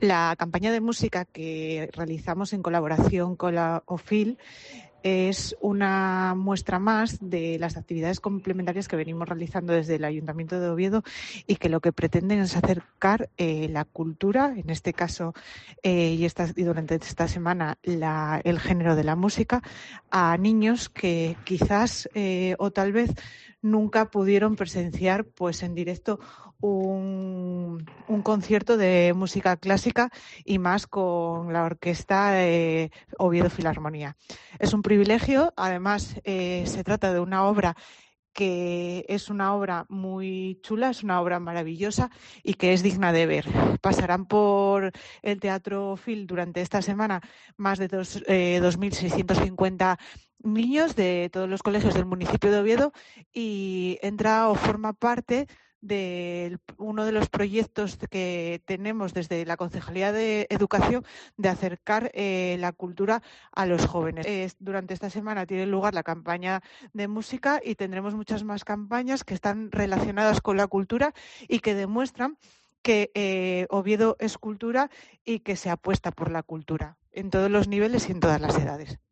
La campaña de música que realizamos en colaboración con la OFIL es una muestra más de las actividades complementarias que venimos realizando desde el Ayuntamiento de Oviedo y que lo que pretenden es acercar la cultura, en este caso y durante esta semana el género de la música, a niños que quizás o tal vez nunca pudieron presenciar pues en directo un concierto de música clásica y más con la orquesta Oviedo Filarmonía. Es un privilegio, además se trata de una obra que es una obra muy chula, es una obra maravillosa y que es digna de ver. Pasarán por el Teatro Fil durante esta semana más de 2.650 niños de todos los colegios del municipio de Oviedo y entra o forma parte de uno de los proyectos que tenemos desde la Concejalía de Educación de acercar la cultura a los jóvenes. Durante esta semana tiene lugar la campaña de música y tendremos muchas más campañas que están relacionadas con la cultura y que demuestran que Oviedo es cultura y que se apuesta por la cultura en todos los niveles y en todas las edades.